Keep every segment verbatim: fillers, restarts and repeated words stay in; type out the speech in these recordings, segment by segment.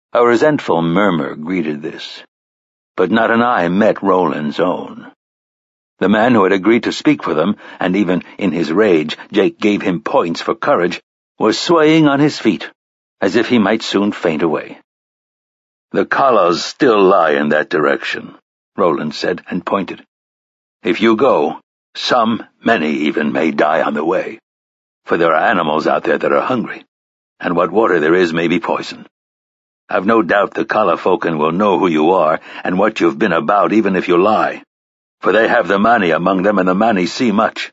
A resentful murmur greeted this, but not an eye met Roland's own. The man who had agreed to speak for them, and even in his rage Jake gave him points for courage, was swaying on his feet, as if he might soon faint away. "The Kalas still lie in that direction," Roland said, and pointed. "If you go, some, many even, may die on the way, for there are animals out there that are hungry, and what water there is may be poison. I've no doubt the Kalafoken will know who you are and what you've been about, even if you lie, for they have the Mani among them, and the Mani see much.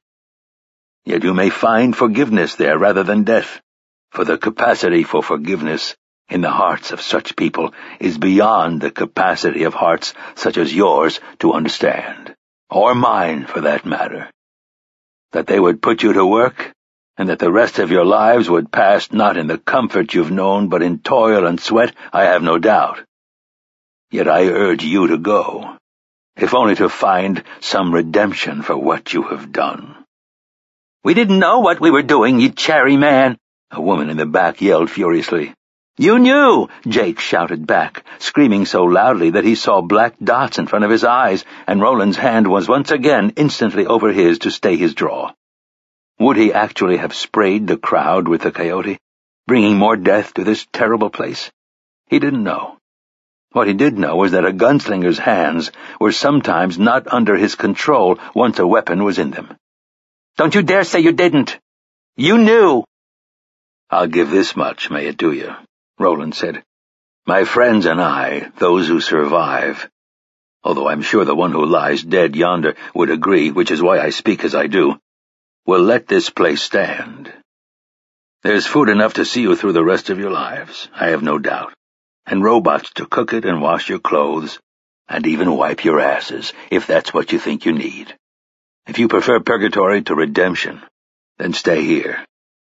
Yet you may find forgiveness there rather than death, for the capacity for forgiveness in the hearts of such people is beyond the capacity of hearts such as yours to understand, or mine for that matter. That they would put you to work, and that the rest of your lives would pass not in the comfort you've known but in toil and sweat, I have no doubt. Yet I urge you to go, if only to find some redemption for what you have done." "We didn't know what we were doing, you cherry man," a woman in the back yelled furiously. "You knew," Jake shouted back, screaming so loudly that he saw black dots in front of his eyes, and Roland's hand was once again instantly over his to stay his draw. Would he actually have sprayed the crowd with the coyote, bringing more death to this terrible place? He didn't know. What he did know was that a gunslinger's hands were sometimes not under his control once a weapon was in them. "Don't you dare say you didn't! You knew!" "I'll give this much, may it do you," Roland said. "My friends and I, those who survive, although I'm sure the one who lies dead yonder would agree, which is why I speak as I do, will let this place stand. There's food enough to see you through the rest of your lives, I have no doubt, and robots to cook it and wash your clothes, and even wipe your asses, if that's what you think you need. If you prefer purgatory to redemption, then stay here.